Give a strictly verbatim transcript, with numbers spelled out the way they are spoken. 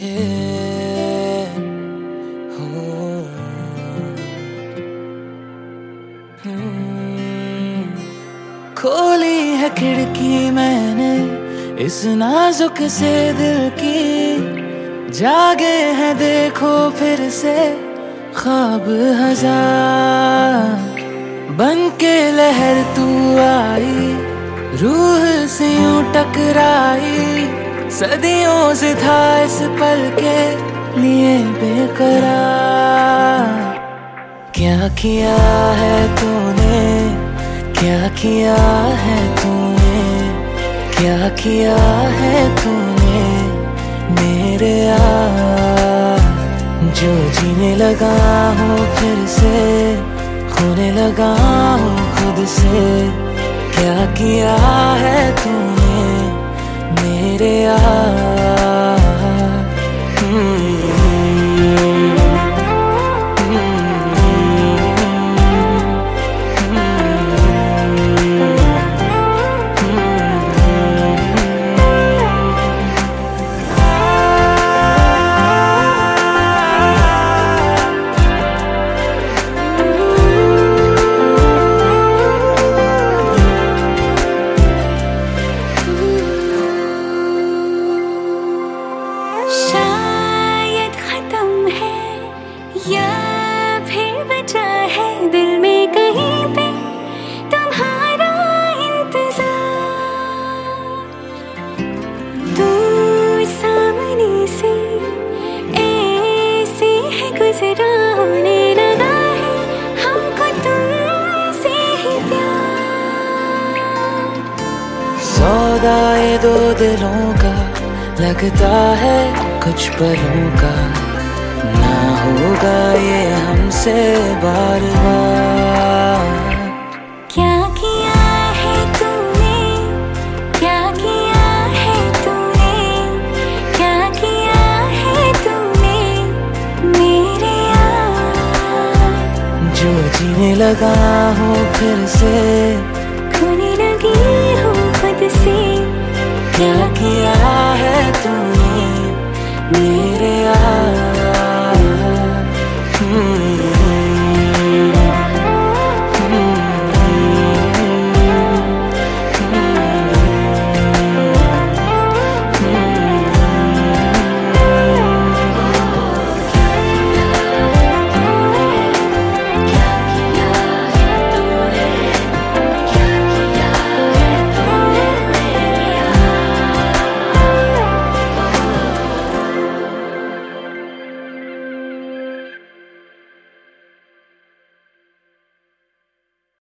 हूँ। हम्म, खोली है खिड़की मैंने इस नाजुक से दिल की, जागे हैं देखो फिर से ख्वाब हजार। बन के लहर तू आई, रूह से यूं टकराई, सदियों से था इस पल के लिए बेकरार। क्या किया है तूने, क्या किया है तूने, क्या किया है तूने मेरे यार। जो जीने लगा हूँ फिर से, खोने लगा हूँ खुद से। क्या किया है तूने मेरे यार। शायद खत्म है या फिर बचा है दिल में कहीं पे तुम्हारा इंतजार। तू सामने से ऐसे है गुजरा, होने लगा है हमको तुमसे ही प्यार। सौदा ये दो दिलों का लगता है कुछ पलों का, ना होगा ये हमसे बार बार। क्या किया है तूने, क्या किया है तूने, क्या किया है तूने मेरे यार। जो जीने लगा हूँ फिर से, खोने लगी हूँ खुद से। क्या किया है तूने मेरे यार।